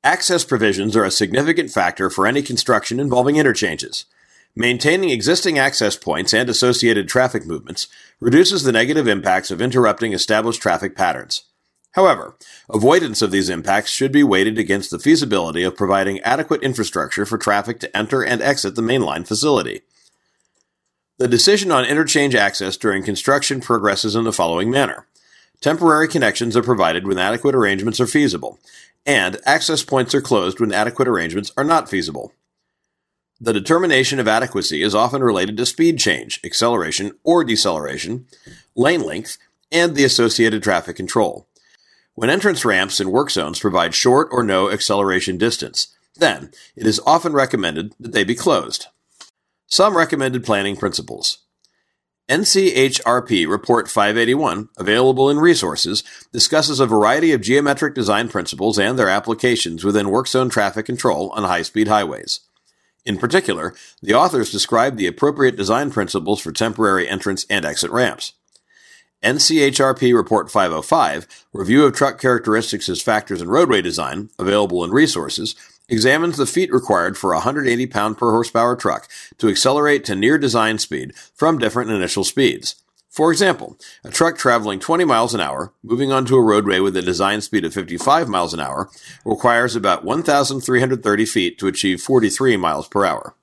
Access provisions are a significant factor for any construction involving interchanges. Maintaining existing access points and associated traffic movements reduces the negative impacts of interrupting established traffic patterns. However, avoidance of these impacts should be weighted against the feasibility of providing adequate infrastructure for traffic to enter and exit the mainline facility. The decision on interchange access during construction progresses in the following manner. Temporary connections are provided when adequate arrangements are feasible, and access points are closed when adequate arrangements are not feasible. The determination of adequacy is often related to speed change, acceleration or deceleration, lane length, and the associated traffic control. When entrance ramps and work zones provide short or no acceleration distance, then it is often recommended that they be closed. Some recommended planning principles. NCHRP Report 581, available in Resources, discusses a variety of geometric design principles and their applications within work zone traffic control on high-speed highways. In particular, the authors describe the appropriate design principles for temporary entrance and exit ramps. NCHRP Report 505, Review of Truck Characteristics as Factors in Roadway Design, available in Resources, examines the feet required for a 180 pound per horsepower truck to accelerate to near design speed from different initial speeds. For example, a truck traveling 20 miles an hour, moving onto a roadway with a design speed of 55 miles an hour, requires about 1,330 feet to achieve 43 miles per hour.